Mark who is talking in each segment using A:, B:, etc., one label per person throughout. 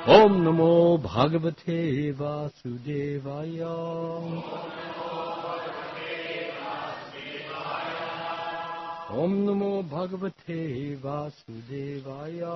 A: Om Namo Bhagavate Vasudevaya. Om Namo Bhagavate Vasudevaya.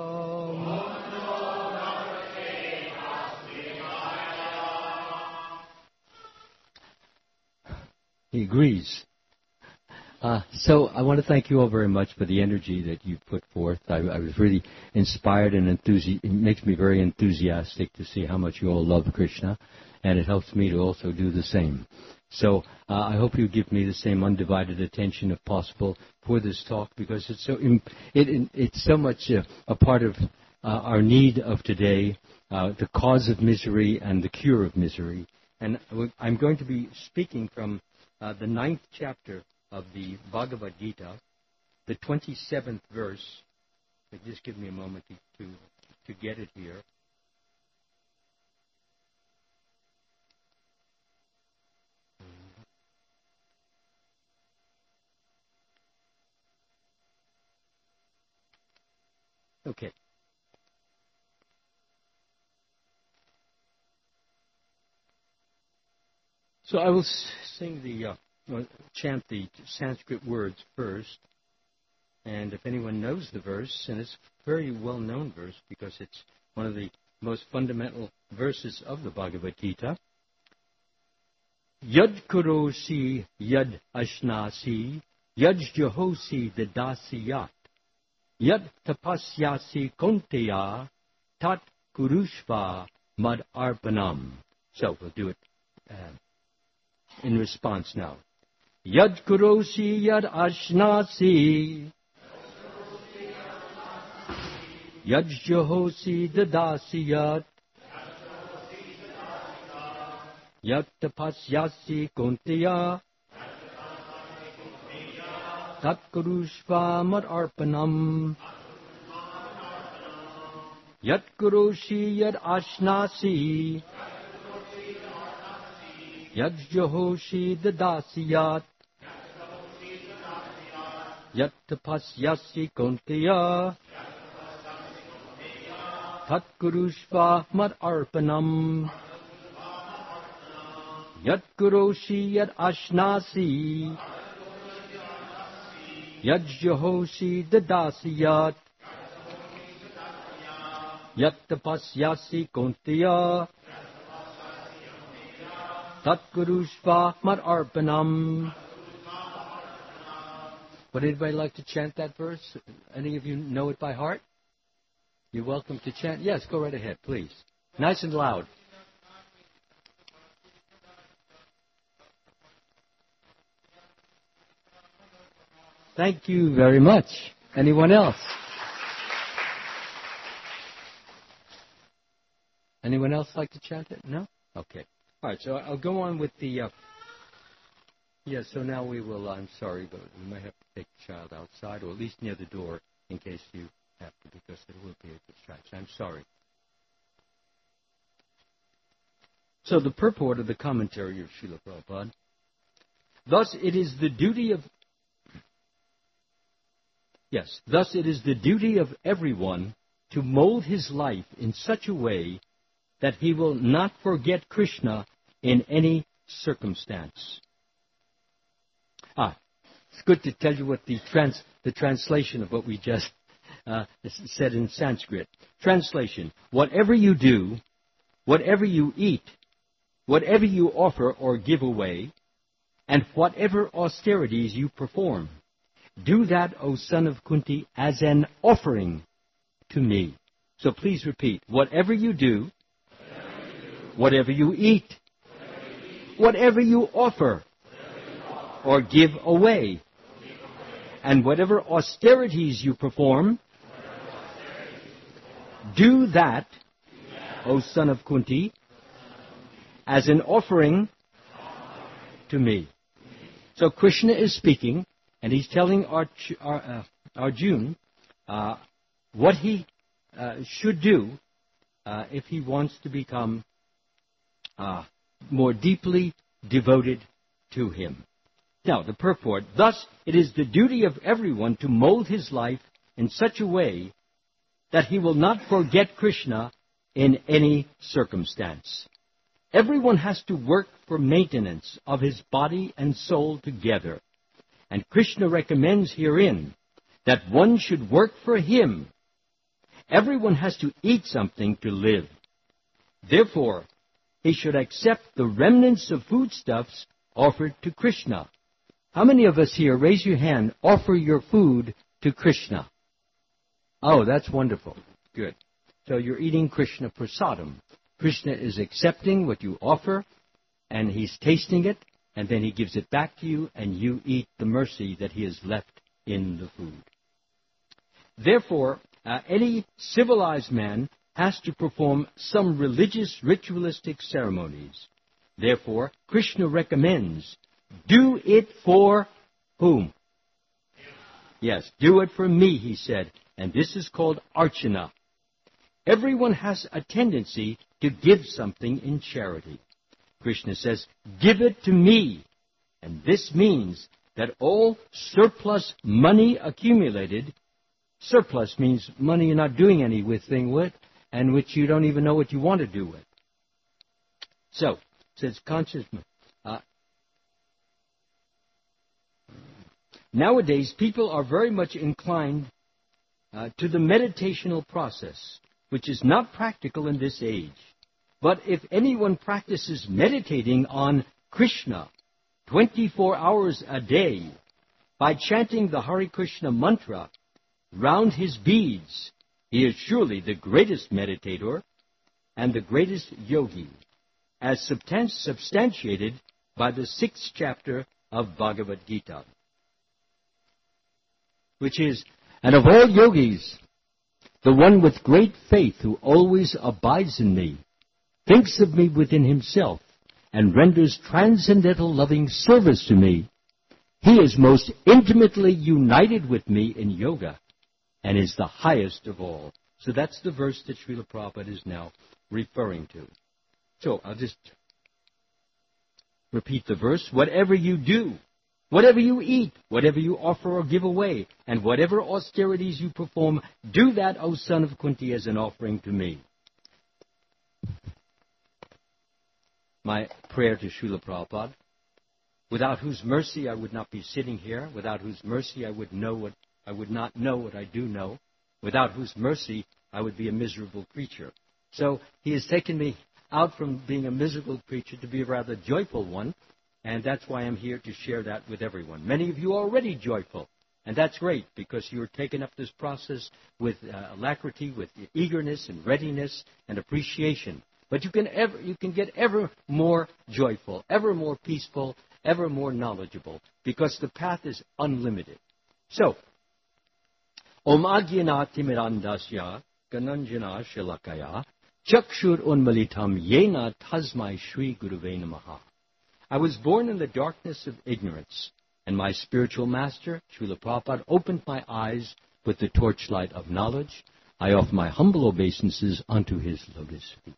A: He agrees. So I want to thank you all very much for the energy that you put forth. I was really inspired and it makes me very enthusiastic to see how much you all love Krishna, and it helps me to also do the same. So I hope you give me the same undivided attention, if possible, for this talk, because it's so much a part of our need of today, the cause of misery and the cure of misery. And I'm going to be speaking from the 9th chapter of the Bhagavad Gita, the 27th verse. Just give me a moment to get it here. Okay. So I will chant the Sanskrit words first, and if anyone knows the verse, and it's a very well-known verse because it's one of the most fundamental verses of the Bhagavad Gita. Yad kurosi yad ashnasi, yad jahosi dadasiyat, yad tapasyasi konteya, tat kurushva mad arpanam. So we'll do it in response now. Yad kurosi yad ashnasi, yad jahosi dadasiyat, yad tapasyasi konteya, tat kurushva mad arpanam. Yad kurosi yad ashnasi, yad jahosi dadasiyat, yat tapasyasi konteya, tat kurushva mad arpanam. Yat kuroshi yat ashnasi, yat jahosi dadasiyat, yat tapasyasi konteya, tat kurushva mad arpanam. Would anybody like to chant that verse? Any of you know it by heart? You're welcome to chant. Yes, go right ahead, please. Nice and loud. Thank you very much. Anyone else? Anyone else like to chant it? No? Okay. All right, so I'll go on with the... so now we will... I'm sorry, but we might have to take the child outside, or at least near the door, in case you have to, because it will be a distraction. I'm sorry. So the purport of the commentary of Srila Prabhupada. Thus it is the duty of everyone to mold his life in such a way that he will not forget Krishna in any circumstance. It's good to tell you what the translation of what we just said in Sanskrit. Translation: whatever you do, whatever you eat, whatever you offer or give away, and whatever austerities you perform, do that, O son of Kunti, as an offering to me. So please repeat. Whatever you do, whatever you eat, whatever you offer or give away, and whatever austerities you perform, do that, O son of Kunti, as an offering to me. So Krishna is speaking, and he's telling Arjuna what he should do if he wants to become more deeply devoted to him. Now, the purport: thus it is the duty of everyone to mold his life in such a way that he will not forget Krishna in any circumstance. Everyone has to work for maintenance of his body and soul together. And Krishna recommends herein that one should work for him. Everyone has to eat something to live. Therefore, he should accept the remnants of foodstuffs offered to Krishna. How many of us here, raise your hand, offer your food to Krishna? Oh, that's wonderful. Good. So you're eating Krishna prasadam. Krishna is accepting what you offer, and he's tasting it, and then he gives it back to you, and you eat the mercy that he has left in the food. Therefore, any civilized man has to perform some religious ritualistic ceremonies. Therefore, Krishna recommends, do it for whom? Yes, do it for me, he said, and this is called archana. Everyone has a tendency to give something in charity. Krishna says, give it to me. And this means that all surplus money accumulated, surplus means money you're not doing anything with, and which you don't even know what you want to do with. So, it says conscious. Nowadays, people are very much inclined to the meditational process, which is not practical in this age. But if anyone practices meditating on Krishna 24 hours a day by chanting the Hare Krishna mantra round his beads, he is surely the greatest meditator and the greatest yogi, as substantiated by the 6th chapter of Bhagavad Gita, which is, and of all yogis, the one with great faith who always abides in me, thinks of me within himself, and renders transcendental loving service to me, he is most intimately united with me in yoga, and is the highest of all. So that's the verse that Srila Prabhupada is now referring to. So I'll just repeat the verse. Whatever you do, whatever you eat, whatever you offer or give away, and whatever austerities you perform, do that, O son of Kunti, as an offering to me. My prayer to Srila Prabhupada, without whose mercy I would not be sitting here, without whose mercy I would not know what I do know, without whose mercy I would be a miserable creature. So he has taken me out from being a miserable creature to be a rather joyful one, and that's why I'm here to share that with everyone. Many of you are already joyful, and that's great because you're taking up this process with alacrity, with eagerness and readiness and appreciation. But you can get ever more joyful, ever more peaceful, ever more knowledgeable, because the path is unlimited. So, Om Agyana Timirandasya Gananjana Shalakaya Chakshur Unmalitam Yena Tasmai Shri Guruve Namaha. I was born in the darkness of ignorance, and my spiritual master, Srila Prabhupada, opened my eyes with the torchlight of knowledge. I offer my humble obeisances unto his lotus feet.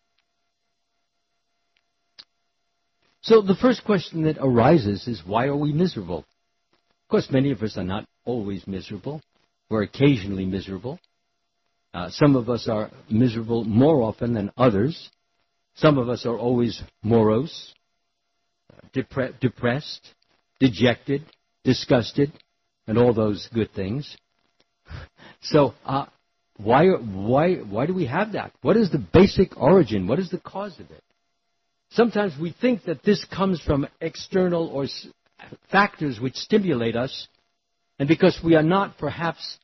A: So the first question that arises is, why are we miserable? Of course, many of us are not always miserable. We're occasionally miserable. Some of us are miserable more often than others. Some of us are always morose, depressed, dejected, disgusted, and all those good things. So why do we have that? What is the basic origin? What is the cause of it? Sometimes we think that this comes from external or factors which stimulate us, and because we are not perhaps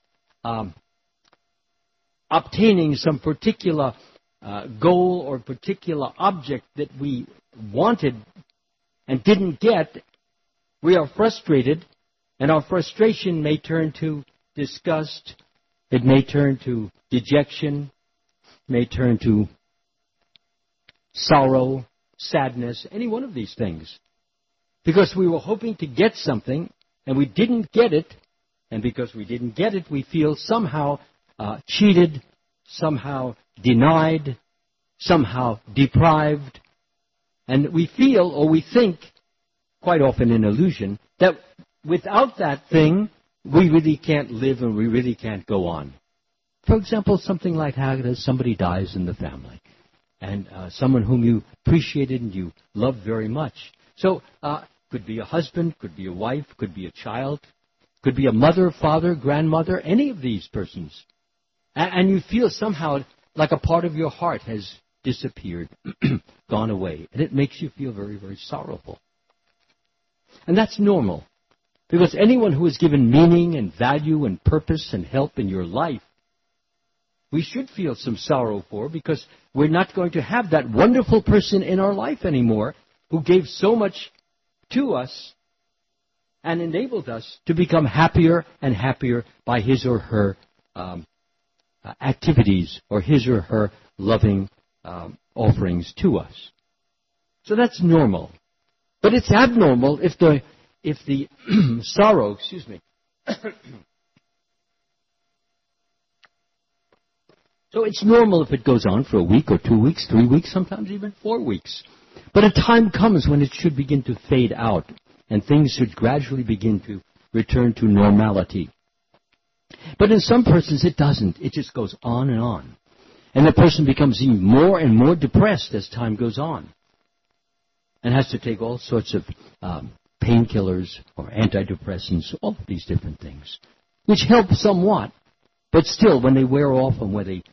A: obtaining some particular goal or particular object that we wanted and didn't get, we are frustrated, and our frustration may turn to disgust, it may turn to dejection, may turn to sorrow, sadness, any one of these things. Because we were hoping to get something, and we didn't get it, and because we didn't get it, we feel somehow cheated, somehow denied, somehow deprived, and we feel or we think, quite often in illusion, that without that thing, we really can't live and we really can't go on. For example, something like how somebody dies in the family. and someone whom you appreciated and you loved very much. So could be a husband, could be a wife, could be a child, could be a mother, father, grandmother, any of these persons. And you feel somehow like a part of your heart has disappeared, gone away. And it makes you feel very, very sorrowful. And that's normal. Because anyone who has given meaning and value and purpose and help in your life, we should feel some sorrow for, because we're not going to have that wonderful person in our life anymore who gave so much to us and enabled us to become happier and happier by his or her activities or his or her loving offerings to us. So that's normal. But it's abnormal if the sorrow, So it's normal if it goes on for a week or 2 weeks, 3 weeks, sometimes even 4 weeks. But a time comes when it should begin to fade out, and things should gradually begin to return to normality. But in some persons it doesn't. It just goes on and on. And the person becomes even more and more depressed as time goes on, and has to take all sorts of painkillers or antidepressants, all of these different things, which help somewhat. But still, when they wear off and when they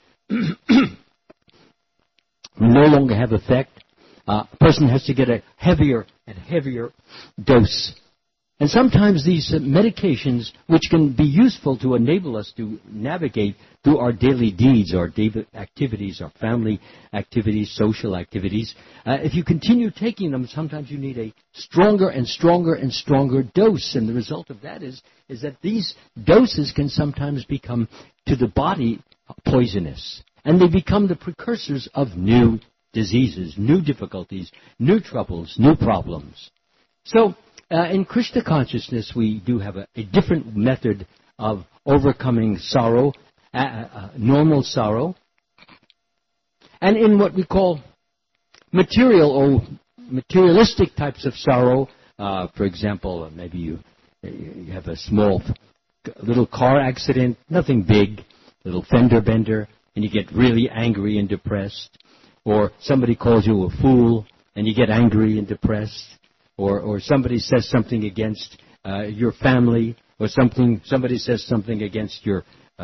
A: no longer have effect, a person has to get a heavier and heavier dose. And sometimes these medications, which can be useful to enable us to navigate through our daily deeds, our daily activities, our family activities, social activities, if you continue taking them, sometimes you need a stronger and stronger and stronger dose. And the result of that is that these doses can sometimes become, to the body, poisonous. And they become the precursors of new diseases, new difficulties, new troubles, new problems. So, in Krishna consciousness, we do have a different method of overcoming sorrow, normal sorrow. And in what we call material or materialistic types of sorrow, for example, maybe you have a small little car accident, nothing big, little fender bender, and you get really angry and depressed. Or somebody calls you a fool, and you get angry and depressed. Or somebody says something against your family, or somebody says something against your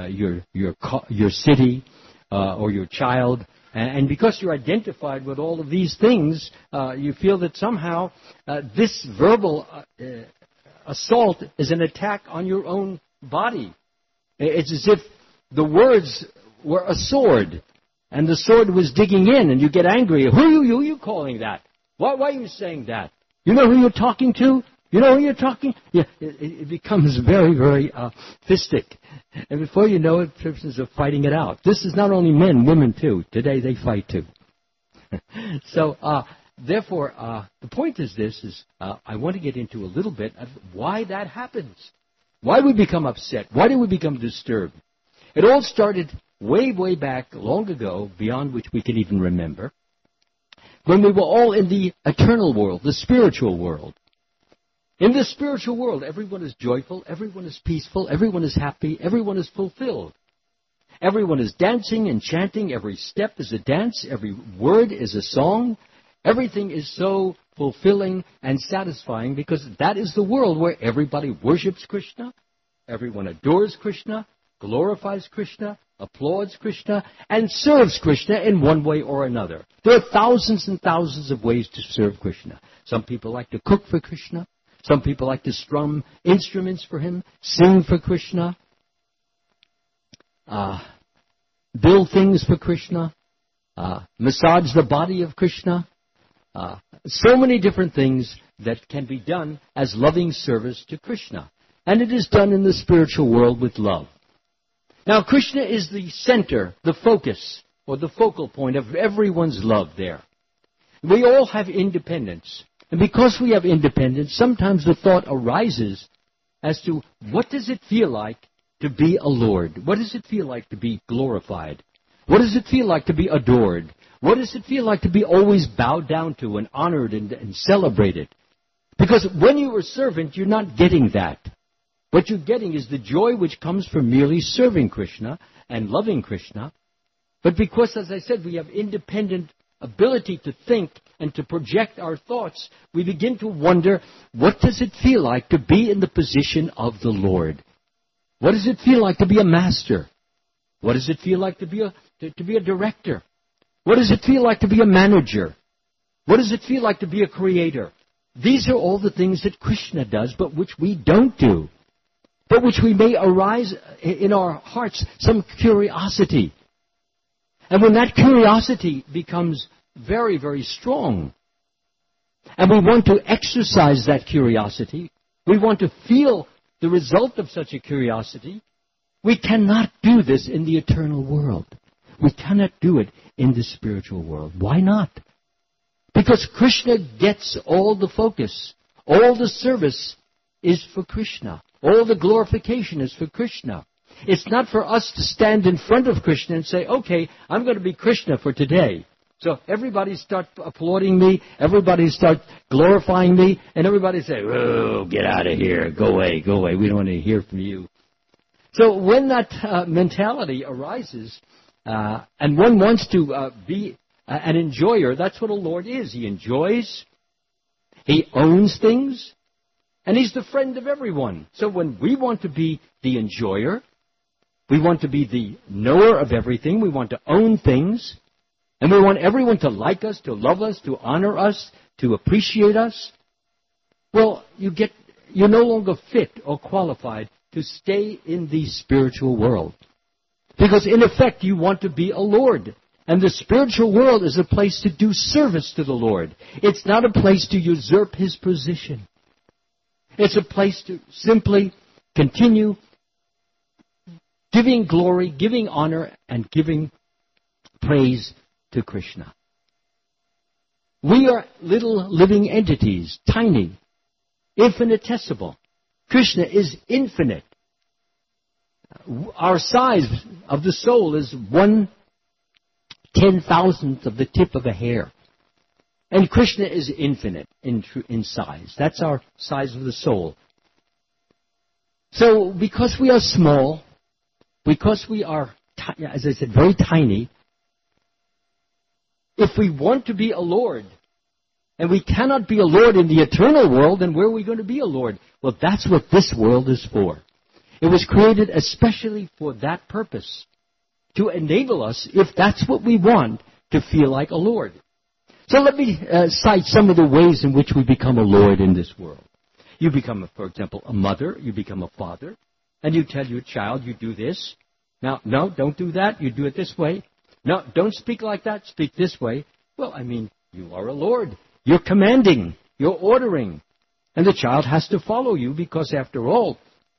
A: city or your child, and because you're identified with all of these things, you feel that somehow this verbal assault is an attack on your own body. It's as if the words were a sword, and the sword was digging in, and you get angry. Who are you calling that? Why are you saying that? You know who you're talking to? You know who you're talking? Yeah, it becomes very, very fistic. And before you know it, persons are fighting it out. This is not only men, women too. Today they fight too. So, therefore, the point is this, I want to get into a little bit of why that happens. Why we become upset. Why do we become disturbed? It all started way, way back, long ago, beyond which we can even remember, when we were all in the eternal world, the spiritual world. In the spiritual world, everyone is joyful, everyone is peaceful, everyone is happy, everyone is fulfilled. Everyone is dancing and chanting, every step is a dance, every word is a song. Everything is so fulfilling and satisfying because that is the world where everybody worships Krishna, everyone adores Krishna, glorifies Krishna, applauds Krishna, and serves Krishna in one way or another. There are thousands and thousands of ways to serve Krishna. Some people like to cook for Krishna. Some people like to strum instruments for him, sing for Krishna, build things for Krishna, massage the body of Krishna. So many different things that can be done as loving service to Krishna. And it is done in the spiritual world with love. Now, Krishna is the center, the focus, or the focal point of everyone's love there. We all have independence. And because we have independence, sometimes the thought arises as to what does it feel like to be a Lord? What does it feel like to be glorified? What does it feel like to be adored? What does it feel like to be always bowed down to and honored and celebrated? Because when you're a servant, you're not getting that. What you're getting is the joy which comes from merely serving Krishna and loving Krishna. But because, as I said, we have independent ability to think and to project our thoughts, we begin to wonder, what does it feel like to be in the position of the Lord? What does it feel like to be a master? What does it feel like to be a director? What does it feel like to be a manager? What does it feel like to be a creator? These are all the things that Krishna does, but which we don't do, but which we may arise in our hearts, some curiosity. And when that curiosity becomes very, very strong, and we want to exercise that curiosity, we want to feel the result of such a curiosity, we cannot do this in the eternal world. We cannot do it in the spiritual world. Why not? Because Krishna gets all the focus. All the service is for Krishna. All the glorification is for Krishna. It's not for us to stand in front of Krishna and say, okay, I'm going to be Krishna for today. So everybody start applauding me, everybody start glorifying me, and everybody say, oh, get out of here, go away, we don't want to hear from you. So when that mentality arises, and one wants to be an enjoyer, that's what a Lord is. He enjoys, he owns things, and he's the friend of everyone. So when we want to be the enjoyer, we want to be the knower of everything, we want to own things, and we want everyone to like us, to love us, to honor us, to appreciate us, well, you're no longer fit or qualified to stay in the spiritual world. Because in effect, you want to be a Lord. And the spiritual world is a place to do service to the Lord. It's not a place to usurp His position. It's a place to simply continue giving glory, giving honor, and giving praise to Krishna. We are little living entities, tiny, infinitesimal. Krishna is infinite. Our size of the soul is 1/10,000th of the tip of a hair. And Krishna is infinite in size. That's our size of the soul. So because we are small, because we are, as I said, very tiny, if we want to be a Lord, and we cannot be a Lord in the eternal world, then where are we going to be a Lord? Well, that's what this world is for. It was created especially for that purpose, to enable us, if that's what we want, to feel like a Lord. So let me cite some of the ways in which we become a Lord in this world. You become, for example, a mother, you become a father, and you tell your child, you do this. Now, no, don't do that, you do it this way. No, don't speak like that, speak this way. Well, I mean, you are a Lord. You're commanding, you're ordering. And the child has to follow you because, after all,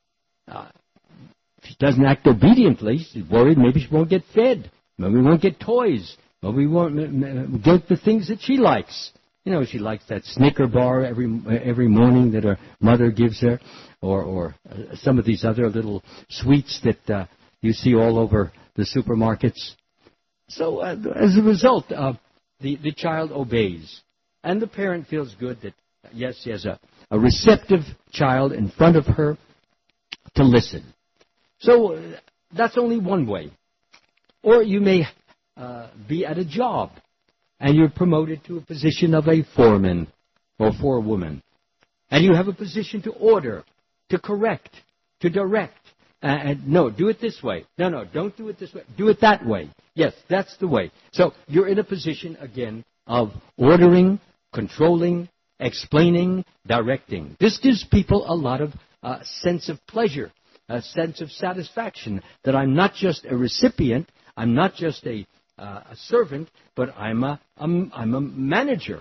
A: if she doesn't act obediently, she's worried maybe she won't get fed, maybe we won't get toys, maybe we won't get the things that she likes. You know, she likes that Snicker bar every morning that her mother gives her, or some of these other little sweets that you see all over the supermarkets. So as a result, the child obeys, and the parent feels good that, yes, she has a receptive child in front of her to listen. So that's only one way. Or you may be at a job, and you're promoted to a position of a foreman or forewoman. And you have a position to order, to correct, to direct. No, do it this way. No, don't do it this way. Do it that way. Yes, that's the way. So you're in a position, again, of ordering, controlling, explaining, directing. This gives people a lot of sense of pleasure, a sense of satisfaction, that I'm not just a recipient, I'm not just a servant, but I'm a manager.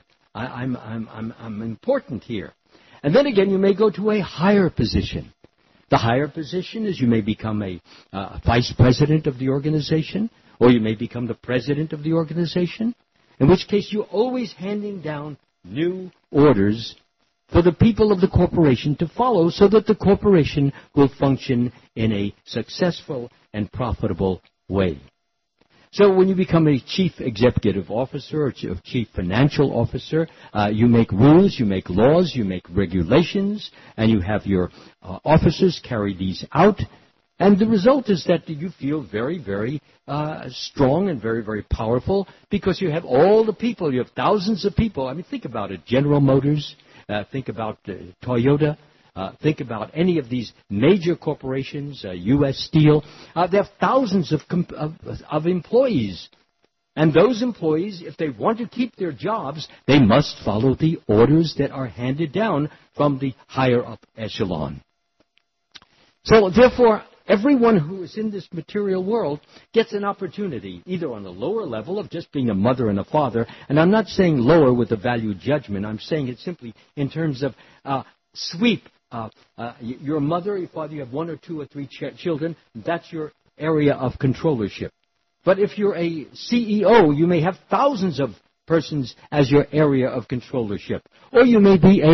A: I'm important here. And then again, you may go to a higher position. The higher position is you may become a vice president of the organization, or you may become the president of the organization, in which case you're always handing down new orders for the people of the corporation to follow, so that the corporation will function in a successful and profitable way. So when you become a chief executive officer or chief financial officer, you make rules, you make laws, you make regulations, and you have your officers carry these out. And the result is that you feel very, very strong and very, very powerful because you have all the people. You have thousands of people. I mean, think about it. General Motors, think about Toyota, think about any of these major corporations, U.S. Steel. They have thousands of employees. And those employees, if they want to keep their jobs, they must follow the orders that are handed down from the higher up echelon. So, therefore, everyone who is in this material world gets an opportunity, either on the lower level of just being a mother and a father, and I'm not saying lower with a value judgment, I'm saying it simply in terms of sweep. Your mother, your father, you have 1 or 2 or 3 children, that's your area of controllership. But if you're a CEO, you may have thousands of persons as your area of controllership. Or you may be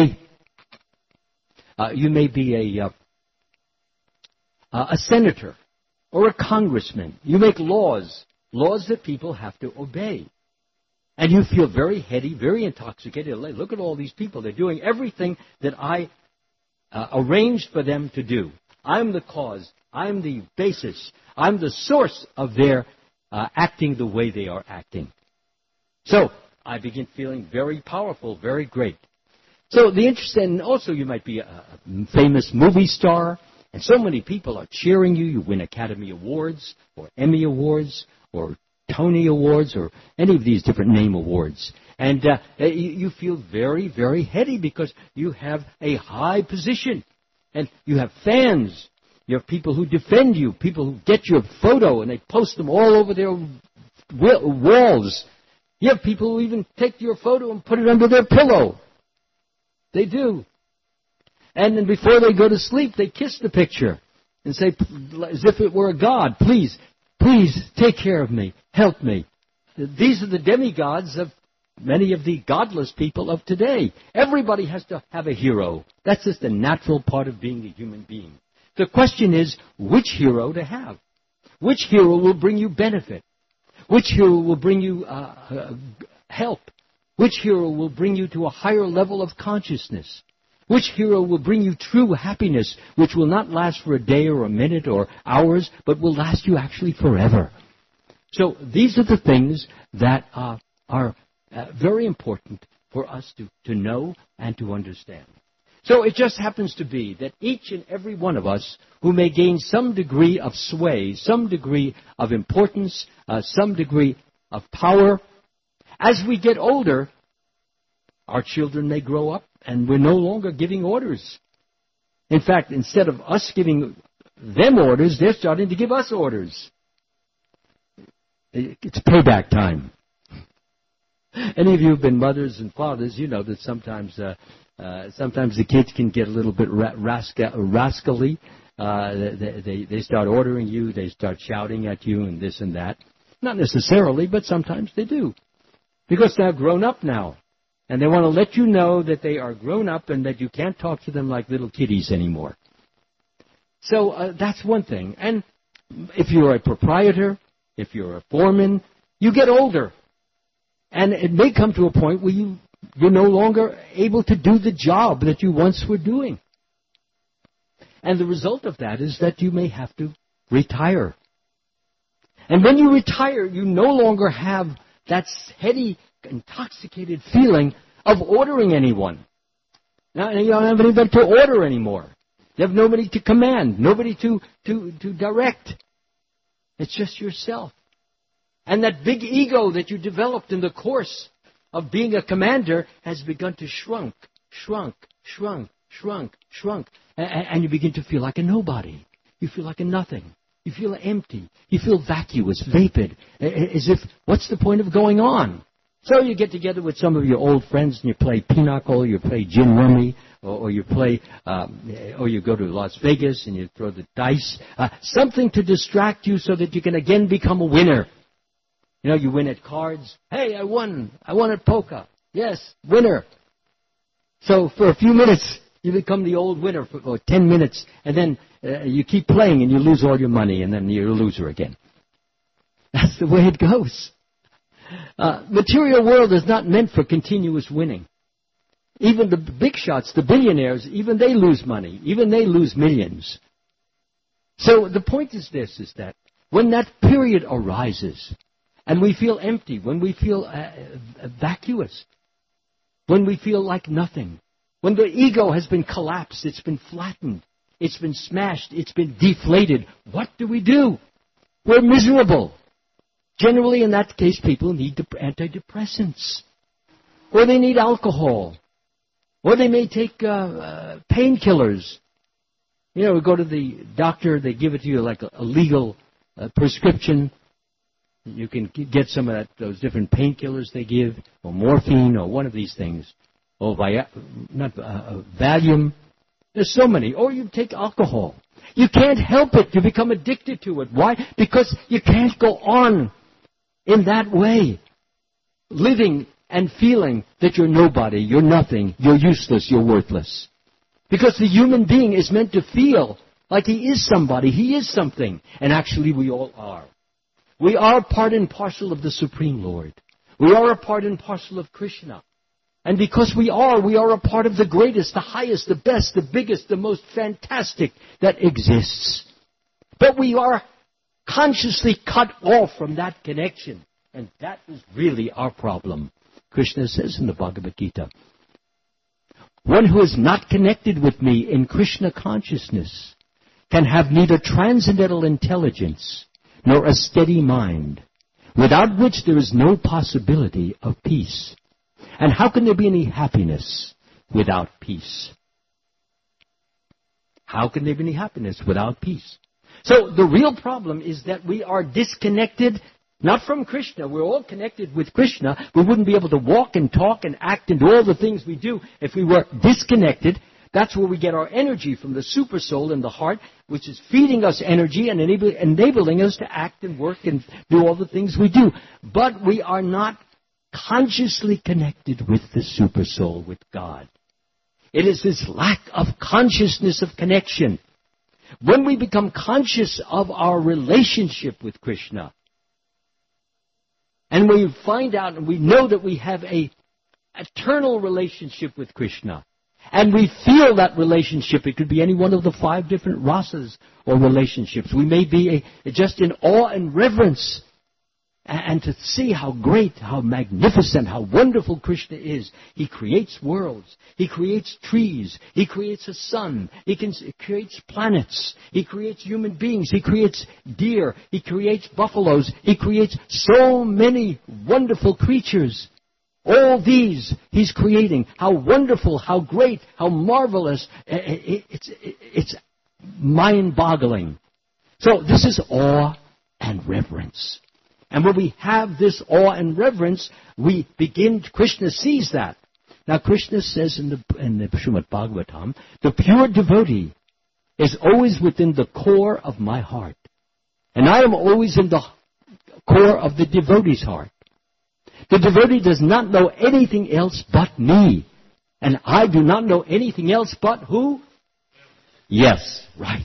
A: a senator or a congressman. You make laws that people have to obey. And you feel very heady, very intoxicated. Look at all these people. They're doing everything that I arranged for them to do. I'm the cause. I'm the basis. I'm the source of their acting the way they are acting. So I begin feeling very powerful, very great. So the interest, and also you might be a famous movie star, and so many people are cheering you. You win Academy Awards, or Emmy Awards, or Tony Awards, or any of these different name awards. And you feel very, very heady because you have a high position. And you have fans. You have people who defend you, people who get your photo and they post them all over their walls. You have people who even take your photo and put it under their pillow. They do. And then before they go to sleep, they kiss the picture and say, as if it were a god, please take care of me, help me. These are the demigods of many of the godless people of today. Everybody has to have a hero. That's just a natural part of being a human being. The question is, which hero to have? Which hero will bring you benefit? Which hero will bring you help? Which hero will bring you to a higher level of consciousness? Which hero will bring you true happiness, which will not last for a day or a minute or hours, but will last you actually forever? So these are the things that are very important for us to know and to understand. So it just happens to be that each and every one of us who may gain some degree of sway, some degree of importance, some degree of power, as we get older, our children may grow up and we're no longer giving orders. In fact, instead of us giving them orders, they're starting to give us orders. It's payback time. Any of you who've been mothers and fathers, you know that sometimes the kids can get a little bit rascally. They start ordering you. They start shouting at you and this and that. Not necessarily, but sometimes they do. Because they're grown up now. And they want to let you know that they are grown up and that you can't talk to them like little kiddies anymore. So that's one thing. And if you're a proprietor, if you're a foreman, you get older. And it may come to a point where you're no longer able to do the job that you once were doing. And the result of that is that you may have to retire. And when you retire, you no longer have that heady, intoxicated feeling of ordering anyone. Now, you don't have anybody to order anymore. You have nobody to command, nobody to direct. It's just yourself. And that big ego that you developed in the course of being a commander has begun to shrunk. And you begin to feel like a nobody. You feel like a nothing. You feel empty. You feel vacuous, vapid, as if, what's the point of going on? So you get together with some of your old friends and you play pinochle, you play gin rummy, or you play, or you go to Las Vegas and you throw the dice. Something to distract you so that you can again become a winner. You know, you win at cards. Hey, I won. I won at poker. Yes, winner. So for a few minutes, you become the old winner for 10 minutes, and then you keep playing and you lose all your money, and then you're a loser again. That's the way it goes. Material world is not meant for continuous winning. Even the big shots, the billionaires, even they lose money. Even they lose millions. So the point is this, is that when that period arises, and we feel empty, when we feel vacuous, when we feel like nothing, when the ego has been collapsed, it's been flattened, it's been smashed, it's been deflated, what do? We're miserable. Generally, in that case, people need antidepressants. Or they need alcohol. Or they may take painkillers. You know, we go to the doctor, they give it to you like a legal prescription. You can get some of those different painkillers they give, or morphine, or one of these things. Or Valium. There's so many. Or you take alcohol. You can't help it. You become addicted to it. Why? Because you can't go on in that way, living and feeling that you're nobody, you're nothing, you're useless, you're worthless. Because the human being is meant to feel like he is somebody, he is something. And actually we all are. We are part and parcel of the Supreme Lord. We are a part and parcel of Krishna. And because we are a part of the greatest, the highest, the best, the biggest, the most fantastic that exists. But we are consciously cut off from that connection. And that is really our problem. Krishna says in the Bhagavad Gita, one who is not connected with me in Krishna consciousness can have neither transcendental intelligence nor a steady mind, without which there is no possibility of peace. And how can there be any happiness without peace? How can there be any happiness without peace? So the real problem is that we are disconnected, not from Krishna. We're all connected with Krishna. We wouldn't be able to walk and talk and act and do all the things we do if we were disconnected. That's where we get our energy from, the super soul in the heart, which is feeding us energy and enabling us to act and work and do all the things we do. But we are not consciously connected with the super soul, with God. It is this lack of consciousness of connection. When we become conscious of our relationship with Krishna, and we find out and we know that we have an eternal relationship with Krishna, and we feel that relationship, it could be any one of the 5 different rasas or relationships. We may be just in awe and reverence, and to see how great, how magnificent, how wonderful Krishna is. He creates worlds. He creates trees. He creates a sun. He creates planets. He creates human beings. He creates deer. He creates buffaloes. He creates so many wonderful creatures. All these He's creating. How wonderful, how great, how marvelous. It's mind-boggling. So this is awe and reverence. And when we have this awe and reverence, Krishna sees that. Now Krishna says in the Srimad Bhagavatam, the pure devotee is always within the core of my heart. And I am always in the core of the devotee's heart. The devotee does not know anything else but me. And I do not know anything else but who? Yes, right.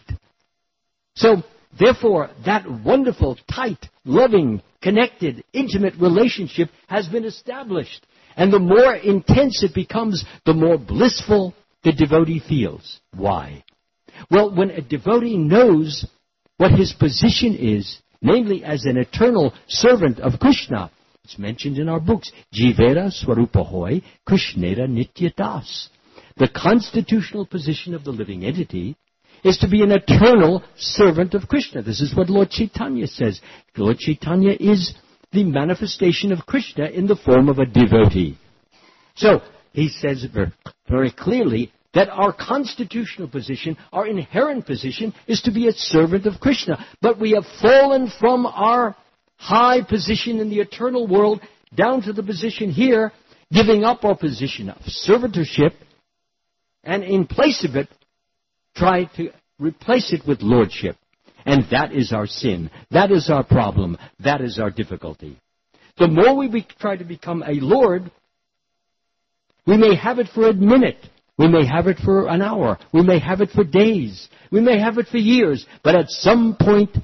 A: So, therefore, that wonderful, tight, loving, connected, intimate relationship has been established. And the more intense it becomes, the more blissful the devotee feels. Why? Well, when a devotee knows what his position is, namely as an eternal servant of Krishna, it's mentioned in our books, Jivera Swarupahoy Krishnera Nityadas. The constitutional position of the living entity is to be an eternal servant of Krishna. This is what Lord Chaitanya says. Lord Chaitanya is the manifestation of Krishna in the form of a devotee. So, he says very clearly that our constitutional position, our inherent position, is to be a servant of Krishna. But we have fallen from our high position in the eternal world down to the position here, giving up our position of servitorship, and in place of it, try to replace it with lordship. And that is our sin. That is our problem. That is our difficulty. The more we try to become a lord, we may have it for a minute. We may have it for an hour. We may have it for days. We may have it for years. But at some point,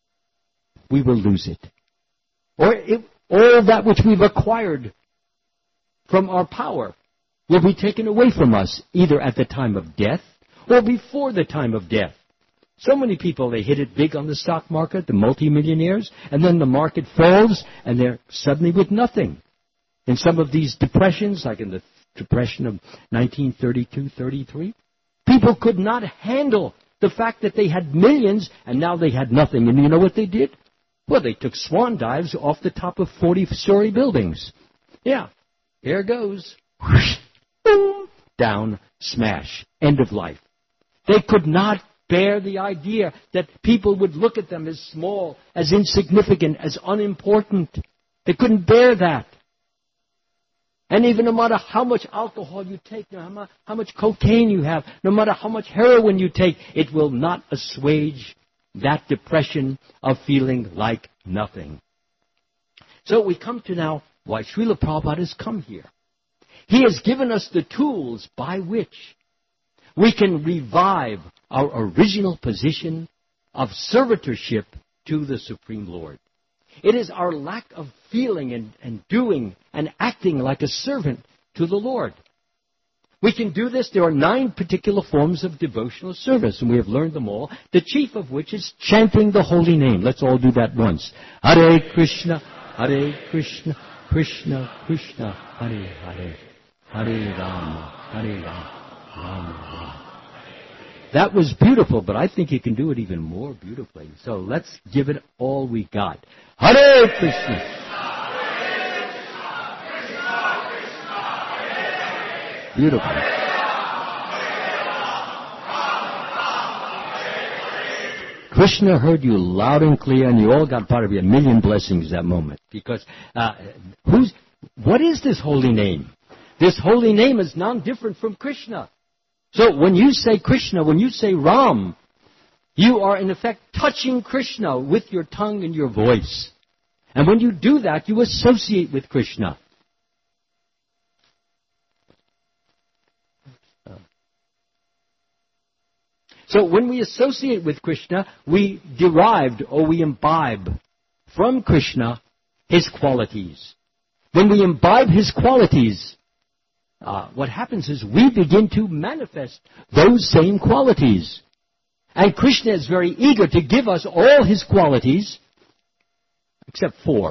A: we will lose it. Or all that which we've acquired from our power will be taken away from us, either at the time of death or before the time of death. So many people, they hit it big on the stock market, the multimillionaires, and then the market falls, and they're suddenly with nothing. In some of these depressions, like in the Depression of 1932-33, people could not handle the fact that they had millions, and now they had nothing. And you know what they did? Well, they took swan dives off the top of 40-story buildings. Yeah, here goes. Boom, down, smash, end of life. They could not bear the idea that people would look at them as small, as insignificant, as unimportant. They couldn't bear that. And even no matter how much alcohol you take, no matter how much cocaine you have, no matter how much heroin you take, it will not assuage that depression of feeling like nothing. So we come to now why Srila Prabhupada has come here. He has given us the tools by which we can revive our original position of servitorship to the Supreme Lord. It is our lack of feeling and doing and acting like a servant to the Lord. We can do this. There are 9 particular forms of devotional service, and we have learned them all, the chief of which is chanting the holy name. Let's all do that once. Hare Krishna, Krishna Krishna, Hare Hare, Hare Rama, Rama Rama. That was beautiful, but I think you can do it even more beautifully. So let's give it all we got. Hare Krishna. Beautiful. Krishna heard you loud and clear, and you all got probably a million blessings that moment. Because what is this holy name? This holy name is non-different from Krishna. So when you say Krishna, when you say Ram, you are in effect touching Krishna with your tongue and your voice. And when you do that, you associate with Krishna. So when we associate with Krishna, we derived or we imbibe from Krishna his qualities. When we imbibe his qualities, what happens is we begin to manifest those same qualities. And Krishna is very eager to give us all his qualities, except 4.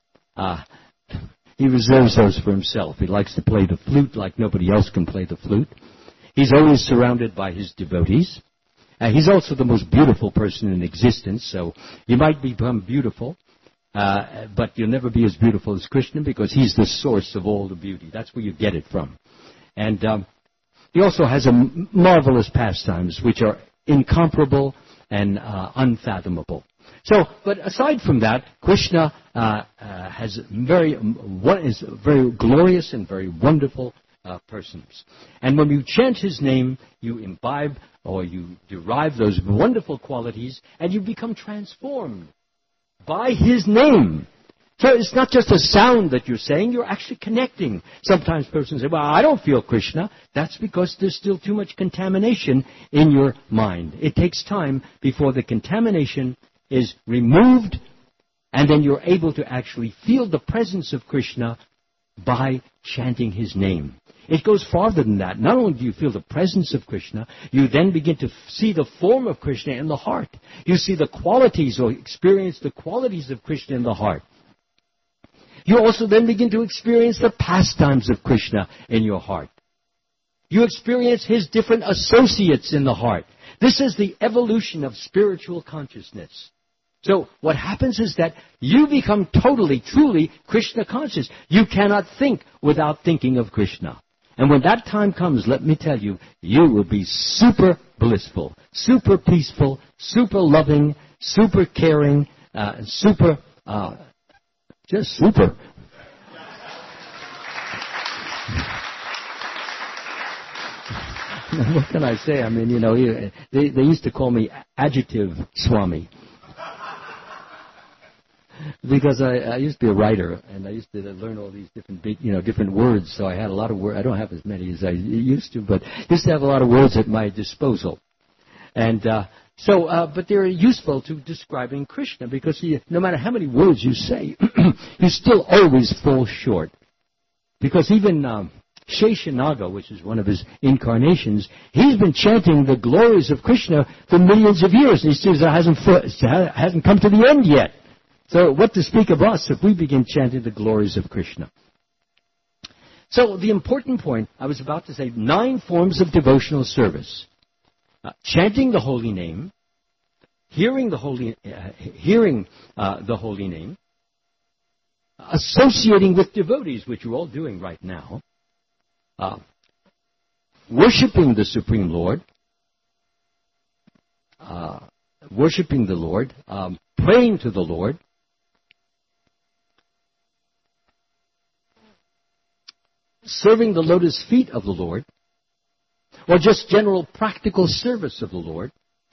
A: He reserves those for himself. He likes to play the flute like nobody else can play the flute. He's always surrounded by his devotees. He's also the most beautiful person in existence, so you might become beautiful, but you'll never be as beautiful as Krishna because he's the source of all the beauty. That's where you get it from. And he also has marvelous pastimes, which are incomparable and unfathomable. So, but aside from that, Krishna is very glorious and very wonderful persons. And when you chant his name, you imbibe or you derive those wonderful qualities, and you become transformed by his name. So it's not just a sound that you're saying, you're actually connecting. Sometimes persons say, well, I don't feel Krishna. That's because there's still too much contamination in your mind. It takes time before the contamination is removed, and then you're able to actually feel the presence of Krishna by chanting his name. It goes farther than that. Not only do you feel the presence of Krishna, you then begin to see the form of Krishna in the heart. You see the qualities or experience the qualities of Krishna in the heart. You also then begin to experience the pastimes of Krishna in your heart. You experience his different associates in the heart. This is the evolution of spiritual consciousness. So what happens is that you become totally, truly Krishna conscious. You cannot think without thinking of Krishna. And when that time comes, let me tell you, you will be super blissful, super peaceful, super loving, super caring, just super. What can I say? I mean, you know, they used to call me Adjective Swami. Because I used to be a writer, and I used to learn all these different words, so I had a lot of words. I don't have as many as I used to, but used to have a lot of words at my disposal. And but they're useful to describing Krishna, because no matter how many words you say, you still always fall short. Because even Sheshanaga, which is one of his incarnations, he's been chanting the glories of Krishna for millions of years. And he says it hasn't come to the end yet. So what to speak of us if we begin chanting the glories of Krishna? So the important point, I was about to say, 9 forms of devotional service. Chanting the holy name, hearing the holy name, associating with devotees, which you're all doing right now, worshiping the Supreme Lord, worshiping the Lord, praying to the Lord, serving the lotus feet of the Lord, or just general practical service of the Lord,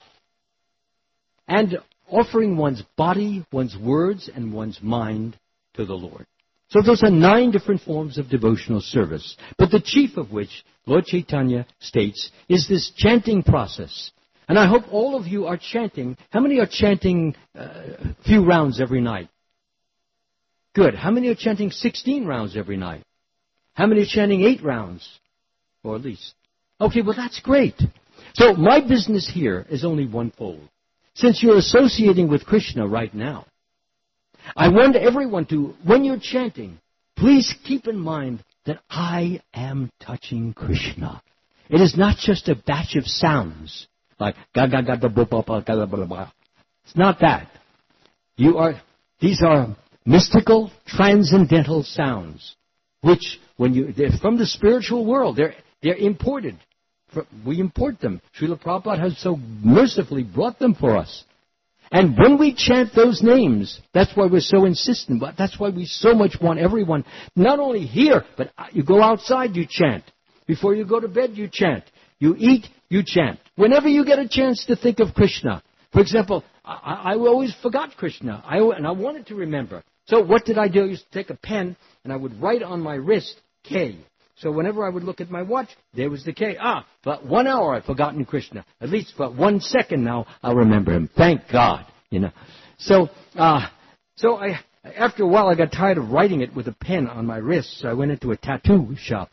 A: and offering one's body, one's words, and one's mind to the Lord. So those are 9 different forms of devotional service. But the chief of which, Lord Chaitanya states, is this chanting process. And I hope all of you are chanting. How many are chanting a few rounds every night? Good. How many are chanting 16 rounds every night? How many are chanting 8 rounds? Or at least. Okay, well that's great. So my business here is only onefold. Since you're associating with Krishna right now, I want everyone to, when you're chanting, please keep in mind that I am touching Krishna. It is not just a batch of sounds, like ga ga ga da ba ba ba ga blah blah. It's not that. These are mystical, transcendental sounds, which they're from the spiritual world. They're imported. We import them. Srila Prabhupada has so mercifully brought them for us. And when we chant those names, that's why we're so insistent. But that's why we so much want everyone, not only here, but you go outside, you chant. Before you go to bed, you chant. You eat, you chant. Whenever you get a chance to think of Krishna. For example, I always forgot Krishna, and I wanted to remember. So what did I do? I used to take a pen, and I would write on my wrist, K. So whenever I would look at my watch, there was the K. For 1 hour I've forgotten Krishna. At least for 1 second now, I'll remember him. Thank God, So after a while, I got tired of writing it with a pen on my wrist, so I went into a tattoo shop.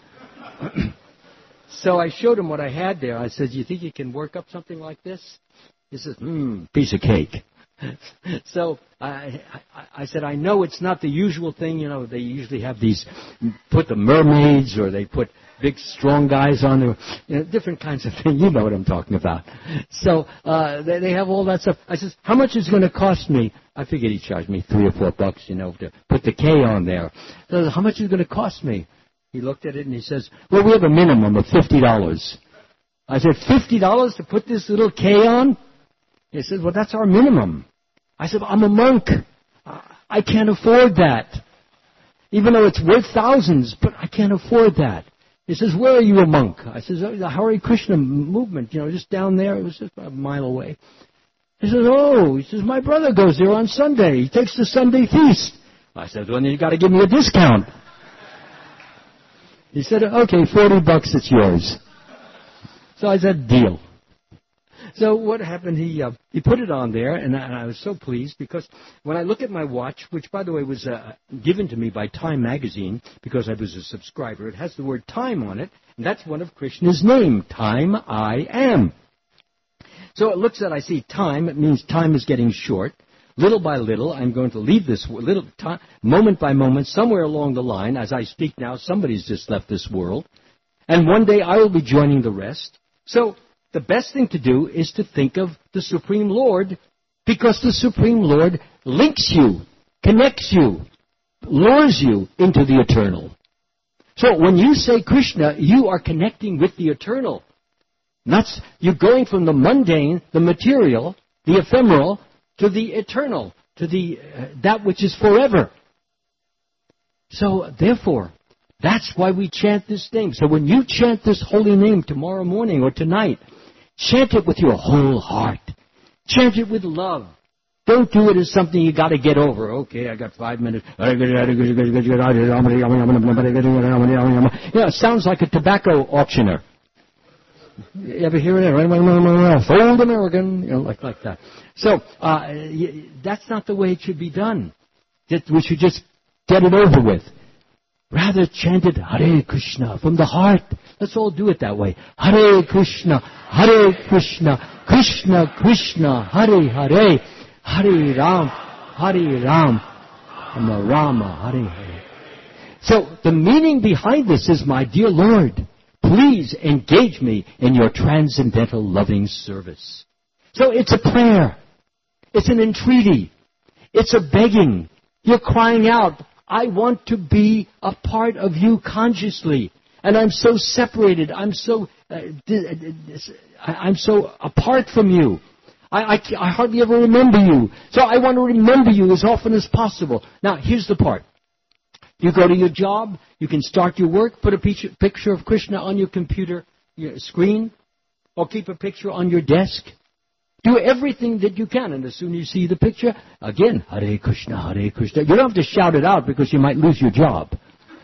A: So I showed him what I had there. I said, "You think you can work up something like this?" He says, piece of cake. So I said, I know it's not the usual thing. They usually have put the mermaids, or they put big, strong guys on there, different kinds of things. You know what I'm talking about. So they have all that stuff. I said, how much is it going to cost me? I figured he charged me $3 or $4, to put the K on there. So how much is it going to cost me? He looked at it and he says, well, we have a minimum of $50. I said, $50 to put this little K on? He says, well, that's our minimum. I said, I'm a monk. I can't afford that. Even though it's worth thousands, but I can't afford that. He says, where are you a monk? I says, the Hare Krishna movement, just down there. It was just a mile away. He says, my brother goes there on Sunday. He takes the Sunday feast. I said, well, then you got to give me a discount. He said, okay, $40, it's yours. So I said, deal. So what happened, he put it on there, and I was so pleased, because when I look at my watch, which, by the way, was given to me by Time magazine, because I was a subscriber, it has the word time on it, and that's one of Krishna's name, Time I Am. So it looks at, I see time, it means time is getting short. Little by little, I'm going to leave this little time, moment by moment, somewhere along the line. As I speak now, somebody's just left this world. And one day I will be joining the rest. So the best thing to do is to think of the Supreme Lord, because the Supreme Lord links you, connects you, lures you into the eternal. So when you say Krishna, you are connecting with the eternal. You're going from the mundane, the material, the ephemeral, to the eternal, to that which is forever. So therefore, that's why we chant this name. So when you chant this holy name tomorrow morning or tonight, chant it with your whole heart. Chant it with love. Don't do it as something you got to get over. Okay, I got 5 minutes. It sounds like a tobacco auctioneer. You ever hear it? Old American, like that. So that's not the way it should be done. We should just get it over with. Rather chant it Hare Krishna from the heart. Let's all do it that way. Hare Krishna, Krishna Krishna, Hare Hare, Hare Ram, and Rama, Hare Hare. So the meaning behind this is, my dear Lord, please engage me in your transcendental loving service. So it's a prayer. It's an entreaty. It's a begging. You're crying out, I want to be a part of you consciously. And I'm so separated. I'm so apart from you. I hardly ever remember you. So I want to remember you as often as possible. Now, here's the part. You go to your job, you can start your work, put a picture of Krishna on your computer your screen, or keep a picture on your desk. Do everything that you can, and as soon as you see the picture, again, Hare Krishna, Hare Krishna. You don't have to shout it out because you might lose your job.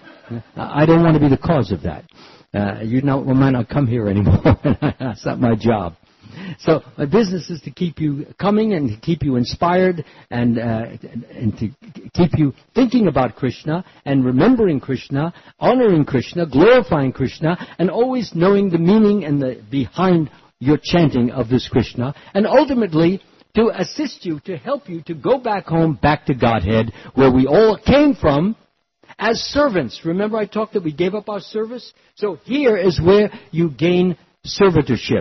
A: I don't want to be the cause of that. You might not come here anymore. That's not my job. So my business is to keep you coming and to keep you inspired and to keep you thinking about Krishna and remembering Krishna, honoring Krishna, glorifying Krishna, and always knowing the meaning and the behind your chanting of this Krishna, and ultimately to assist you, to help you to go back home, back to Godhead, where we all came from as servants. Remember I talked that we gave up our service? So here is where you gain servitorship.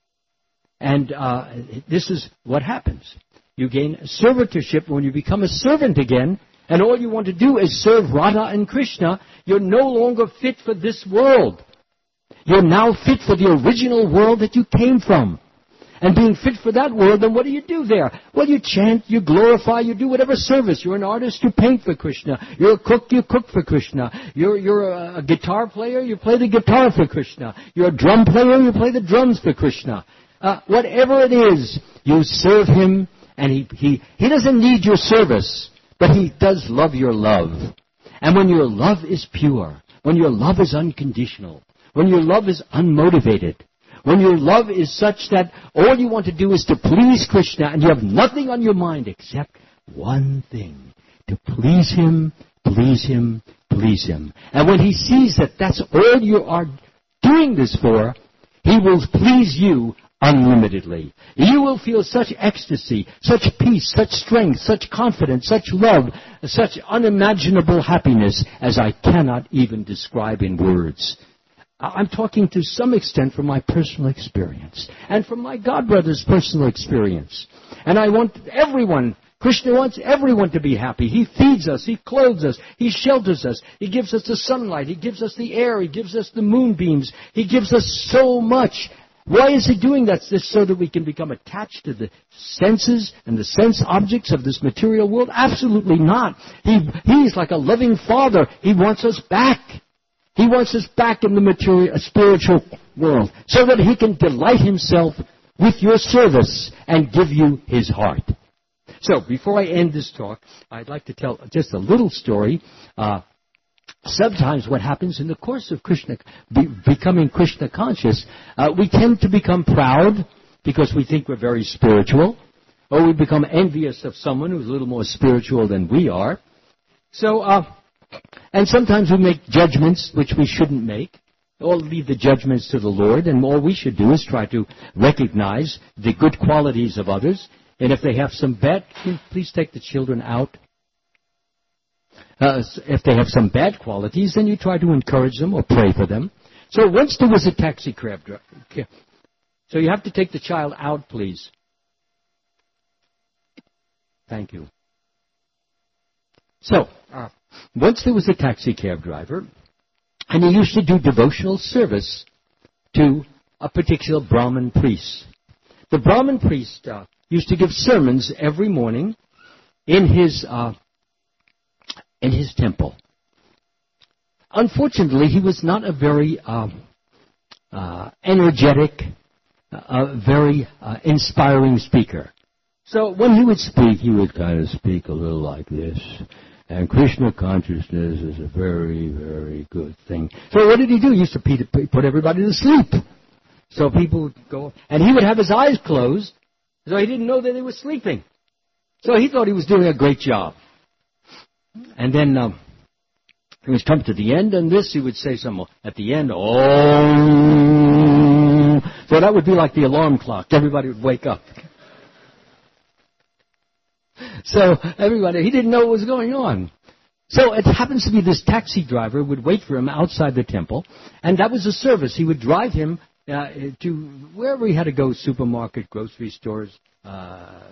A: And this is what happens. You gain servitorship when you become a servant again, and all you want to do is serve Radha and Krishna. You're no longer fit for this world. You're now fit for the original world that you came from. And being fit for that world, then what do you do there? Well, you chant, you glorify, you do whatever service. You're an artist, you paint for Krishna. You're a cook, you cook for Krishna. You're a guitar player, you play the guitar for Krishna. You're a drum player, you play the drums for Krishna. Whatever it is, you serve him, and he doesn't need your service, but he does love your love. And when your love is pure, when your love is unconditional, when your love is unmotivated, when your love is such that all you want to do is to please Krishna and you have nothing on your mind except one thing, to please him, please him, please him. And when he sees that that's all you are doing this for, he will please you unlimitedly. You will feel such ecstasy, such peace, such strength, such confidence, such love, such unimaginable happiness as I cannot even describe in words. I'm talking to some extent from my personal experience and from my godbrother's personal experience. And I want everyone, Krishna wants everyone to be happy. He feeds us, he clothes us, he shelters us, he gives us the sunlight, he gives us the air, he gives us the moonbeams, he gives us so much. Why is he doing that? Just so that we can become attached to the senses and the sense objects of this material world? Absolutely not. He's like a loving father. He wants us back. He wants us back in the spiritual world so that he can delight himself with your service and give you his heart. So, before I end this talk, I'd like to tell just a little story. Sometimes what happens in the course of Krishna, becoming Krishna conscious, we tend to become proud because we think we're very spiritual, or we become envious of someone who's a little more spiritual than we are. So, and sometimes we make judgments which we shouldn't make, or leave the judgments to the Lord, and all we should do is try to recognize the good qualities of others, and if they have some bad, please take the children out. If they have some bad qualities, then you try to encourage them or pray for them. So once there was a taxi cab driver. So you have to take the child out, please. Thank you. So, once there was a taxi cab driver, and he used to do devotional service to a particular Brahmin priest. The Brahmin priest used to give sermons every morning in his temple. Unfortunately, he was not a very energetic, very inspiring speaker. So when he would speak, he would kind of speak a little like this. And Krishna consciousness is a very, very good thing. So what did he do? He used to put everybody to sleep. So people would go, and he would have his eyes closed, so he didn't know that they were sleeping. So he thought he was doing a great job. And then He was come to the end, and this he would say something at the end. Oh, so that would be like the alarm clock. Everybody would wake up. So everybody, he didn't know what was going on. So it happens to be this taxi driver would wait for him outside the temple, and that was the service. He would drive him to wherever he had to go, supermarket, grocery stores, or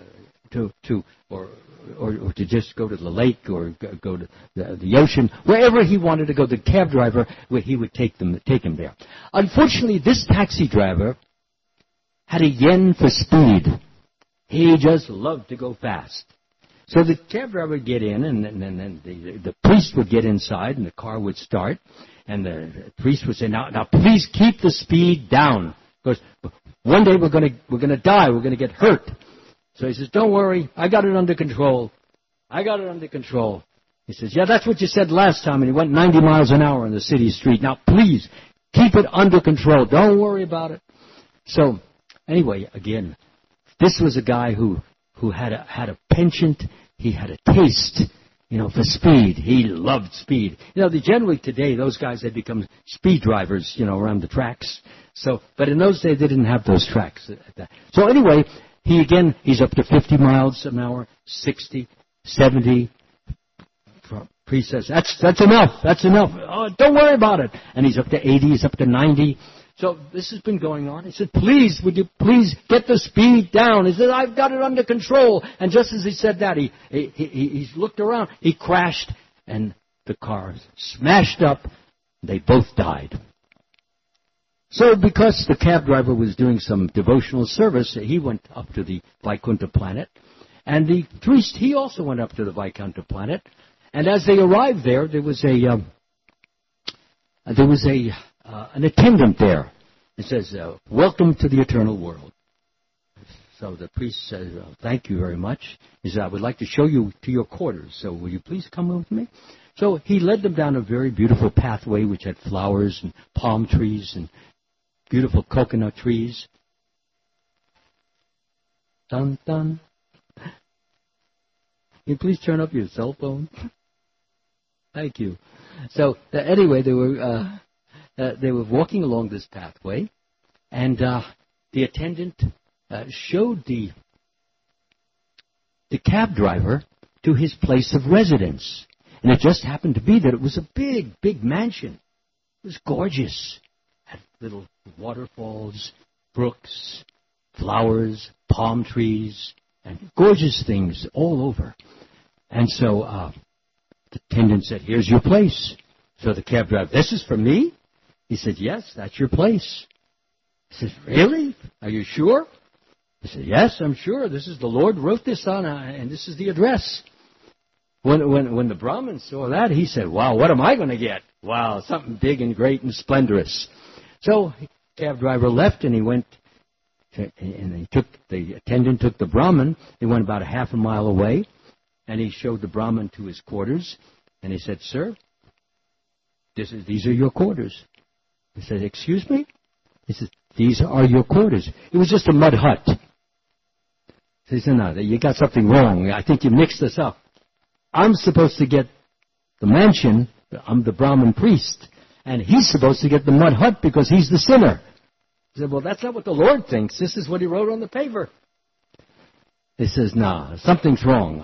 A: to just go to the lake or go to the ocean, wherever he wanted to go. The cab driver, he would take him there. Unfortunately, this taxi driver had a yen for speed. He just loved to go fast. So the cab driver would get in, and then the priest would get inside, and the car would start, and the priest would say, "Now, please keep the speed down, because one day we're going to die. We're going to get hurt." So he says, "Don't worry, I got it under control. I got it under control." He says, "Yeah, that's what you said last time," and he went 90 miles an hour on the city street. "Now, please keep it under control. Don't worry about it." So anyway, again, this was a guy who had a penchant. He had a taste, for speed. He loved speed. Generally today, those guys had become speed drivers, around the tracks. So, but in those days, they didn't have those tracks. So anyway, he's up to 50 miles an hour, 60, 70. Priest says, that's enough. That's enough. Oh, don't worry about it. And he's up to 80. He's up to 90. So this has been going on. He said, "Please, would you please get the speed down?" He said, "I've got it under control." And just as he said that, he looked around. He crashed, and the car smashed up. They both died. So because the cab driver was doing some devotional service, he went up to the Vaikuntha planet. And the priest, he also went up to the Vaikuntha planet. And as they arrived there, there was an attendant there. It says, "Welcome to the eternal world." So the priest says, "Thank you very much." He said, "I would like to show you to your quarters, so will you please come with me?" So he led them down a very beautiful pathway which had flowers and palm trees and beautiful coconut trees. Dun, dun. Can you please turn up your cell phone? Thank you. So anyway, they were walking along this pathway, and the attendant showed the cab driver to his place of residence. And it just happened to be that it was a big, big mansion. It was gorgeous. It had little waterfalls, brooks, flowers, palm trees, and gorgeous things all over. And so the attendant said, "Here's your place." So the cab driver, "This is for me?" He said, "Yes, that's your place." He said, "Really? Are you sure?" He said, "Yes, I'm sure. This is the Lord wrote this on, and this is the address." When the Brahmin saw that, he said, "Wow, what am I going to get? Wow, something big and great and splendorous." So the cab driver left, and he went, and the attendant took the Brahmin. They went about a half a mile away, and he showed the Brahmin to his quarters, and he said, "Sir, these are your quarters." He said, "Excuse me?" He said, "These are your quarters." It was just a mud hut. He said, "No, you got something wrong. I think you mixed this up. I'm supposed to get the mansion. I'm the Brahmin priest. And he's supposed to get the mud hut because he's the sinner." He said, "Well, that's not what the Lord thinks. This is what he wrote on the paper." He says, "No, something's wrong.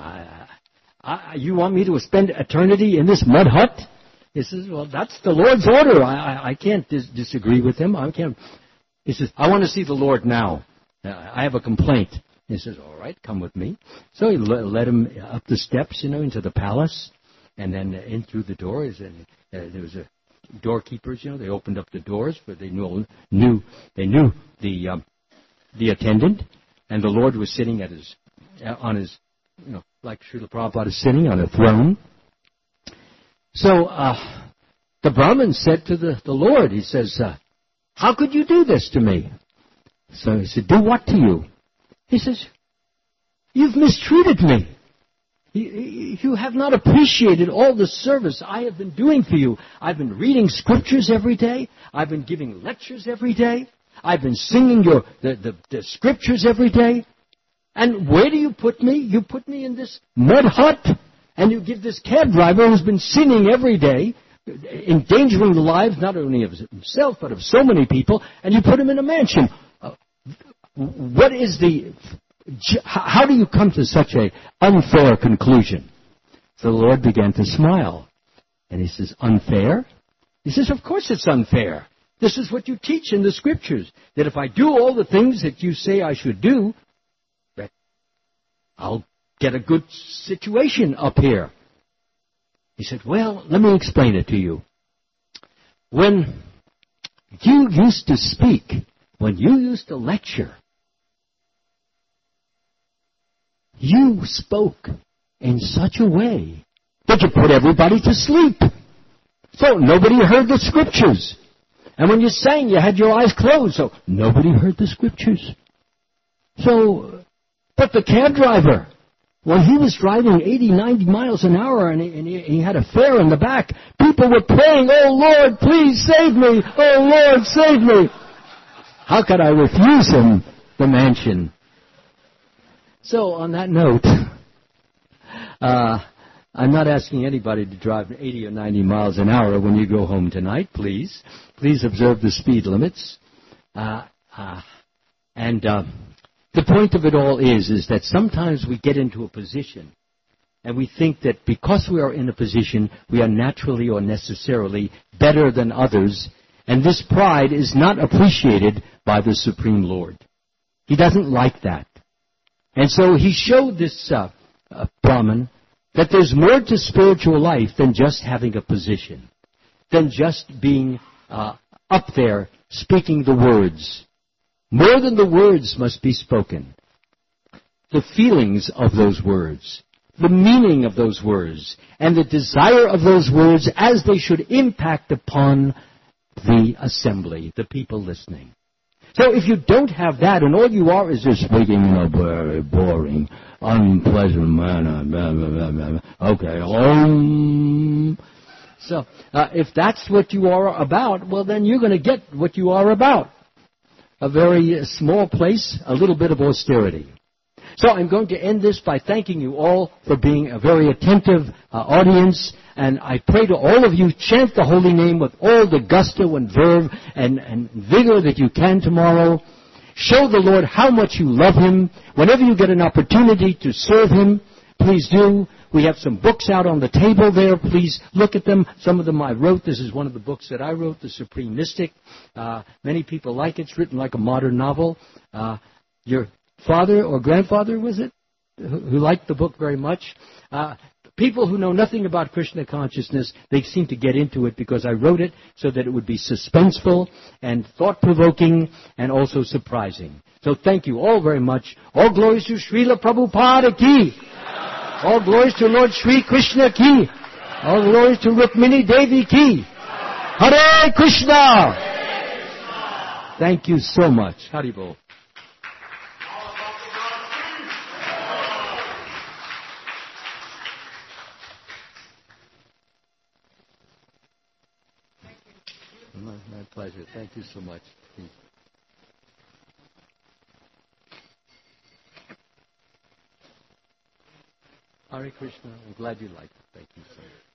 A: You want me to spend eternity in this mud hut?" He says, "Well, that's the Lord's order. I can't disagree with him. I can't." He says, "I want to see the Lord now. I have a complaint." He says, "All right, come with me." So he led him up the steps, into the palace, and then in through the doors. And there was a doorkeepers, they opened up the doors, but they knew the attendant, and the Lord was sitting on his, like Srila Prabhupada is sitting on a throne. So the Brahmin said to the Lord, he says, "How could you do this to me?" So he said, "Do what to you?" He says, "You've mistreated me. You have not appreciated all the service I have been doing for you. I've been reading scriptures every day. I've been giving lectures every day. I've been singing the scriptures every day. And where do you put me? You put me in this mud hut, and you give this cab driver who's been sinning every day endangering the lives not only of himself but of so many people, and you put him in a mansion. What is how do you come to such an unfair conclusion? So the Lord began to smile. And he says, unfair? He says, of course it's unfair. This is what you teach in the Scriptures, that if I do all the things that you say I should do, that I'll get a good situation up here. He said, well, let me explain it to you. When you used to speak, when you used to lecture, you spoke in such a way that you put everybody to sleep. So nobody heard the Scriptures. And when you sang, you had your eyes closed, so nobody heard the Scriptures. So, but the cab driver, when he was driving 80, 90 miles an hour and he had a fare in the back, people were praying, oh Lord, please save me. Oh Lord, save me. How could I refuse him the mansion? So on that note, I'm not asking anybody to drive 80 or 90 miles an hour when you go home tonight, please. Please observe the speed limits. The point of it all is that sometimes we get into a position and we think that because we are in a position, we are naturally or necessarily better than others, and this pride is not appreciated by the Supreme Lord. He doesn't like that. And so he showed this Brahmin that there's more to spiritual life than just having a position, than just being up there speaking the words. More than the words must be spoken. The feelings of those words, the meaning of those words, and the desire of those words as they should impact upon the assembly, the people listening. So if you don't have that, and all you are is just speaking in a very boring, unpleasant manner, blah, blah, blah, blah. Okay, So if that's what you are about, well, then you're going to get what you are about. A very small place, a little bit of austerity. So I'm going to end this by thanking you all for being a very attentive audience. And I pray to all of you, chant the holy name with all the gusto and verve and vigor that you can tomorrow. Show the Lord how much you love Him. Whenever you get an opportunity to serve Him, please do. We have some books out on the table there. Please look at them. Some of them I wrote. This is one of the books that I wrote, The Supreme Mystic. Many people like it. It's written like a modern novel. Your father or grandfather, was it, who liked the book very much? People who know nothing about Krishna consciousness, they seem to get into it because I wrote it so that it would be suspenseful and thought-provoking and also surprising. So thank you all very much. All glories to Srila Prabhupada ki. All glories to Lord Sri Krishna ki. All glories to Rukmini Devi ki. Hare Krishna. Thank you so much. Haribol. My pleasure. Thank you so much. Hare Krishna. I'm glad you liked it. Thank you so much.